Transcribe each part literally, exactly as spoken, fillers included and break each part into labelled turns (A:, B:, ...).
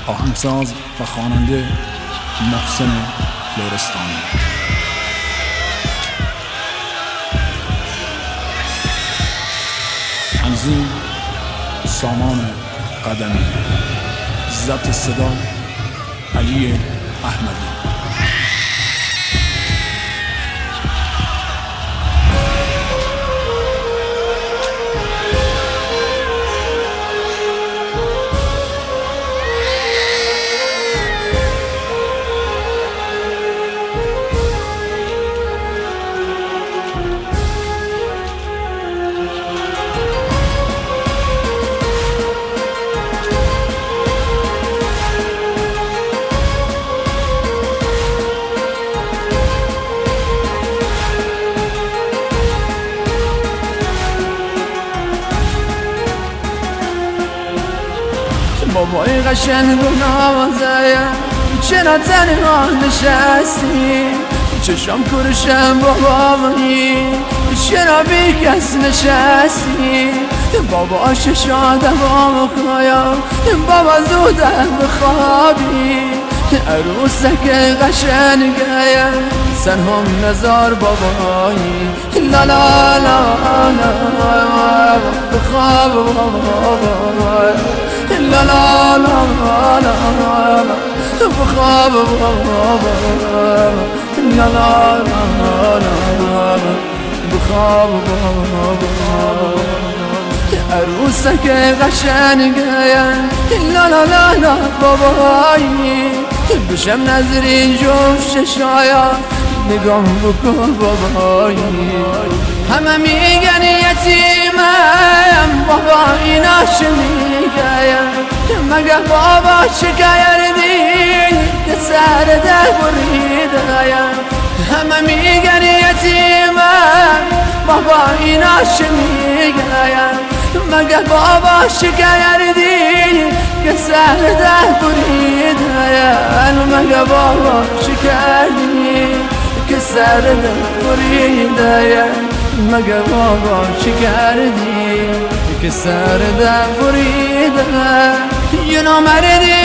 A: آهنگساز و خواننده محسن لرستانی. تنظیم سامان قدمی. ضبط صدا علی احمدی.
B: بابای قشنگ و نوازه چرا تنها نشستی؟ چشم کرشم بابایی چرا بی کس نشستی؟ بابا ششادم آمکایا بابا زودم بخوابی عروسک قشنگه سن هم نزار بابایی لا لا لا لا بخواب بابایی لا لا لا لا بخواب بابا لا لا لا لا بخواب بابا عروسک قشنگه لا لا لا لا بابایی بشم نظری جفت ششایا نگام بکن بابایی همه میگن یتیمم بابا ایناش میگن مگه بابا چه کردی که سر ده بریدم همه میگن یتیمم بابا ایناش میگن مگه بابا چه کردی که سر ده بریدم مگه بابا چه کردی که سر ده بریدم مگه بابا چه کردی که سر ده بریدم یه نامردی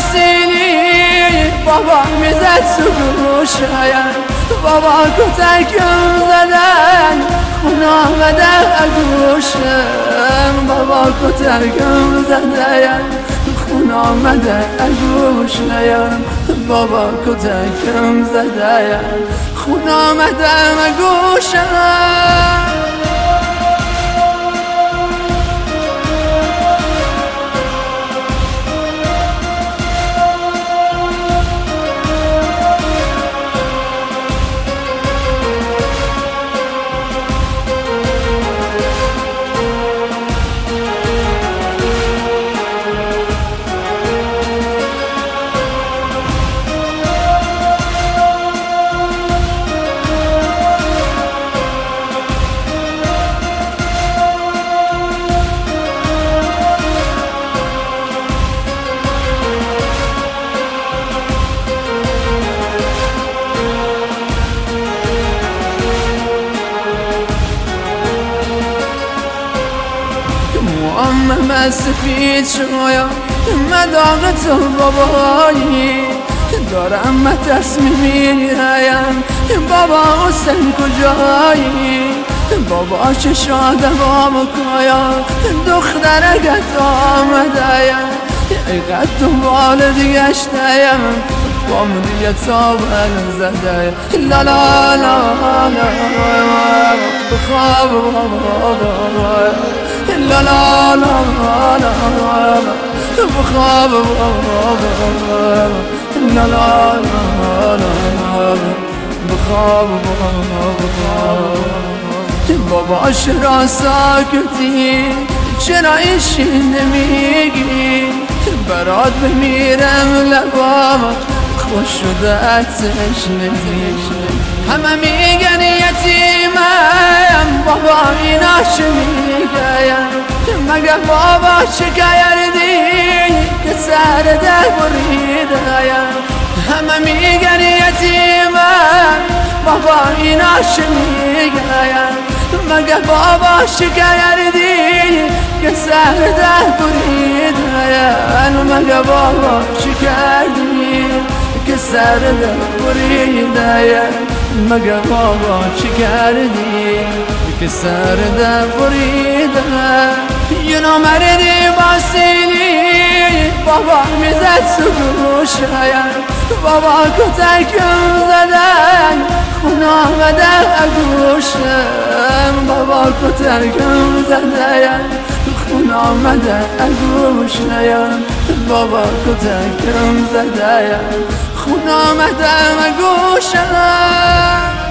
B: باسیلی بابا میزد سگوشایم بابا کتکم زدن خون آمده اگوشم بابا کتکم زدن خون آمده اگوشم بابا کتکم زدن خون آمده اگوشم من سفید شایم مداغ تو بابایی دارم من تصمیم میگیرم بابا حسین کجایی بابا چه شادم آمکایا دخترگت آمده اینقدر دنبال دیگشتیم بام دیگه تابل زده لا لا لا لا بخواب بابا لا لا لا لا بخواب بابا لا لا لا بخواب بابا بابا چرا ساکتی چرا ایشی نمیگی برات بمیرم لبام خوش شده اتش نمیشه همه میگن یتیمم بابا ایناش میگن مگه بابا چه کردی که سر ده بریدم همه میگن یتیمم بابا ایناش میگن مگه بابا چه کردی که سر ده بریدم مگه بابا چی کردی که سرده بریده؟ مگه بابا چی کردی که سرده بریده؟ یه نامردی باسیلی بابا میزد سگوشه، بابا کتکم زدن خون آمده اگوشم، بابا کتکم زدن خون آمده اگوشم، بابا کتکم زدن خون آمده اگوشم.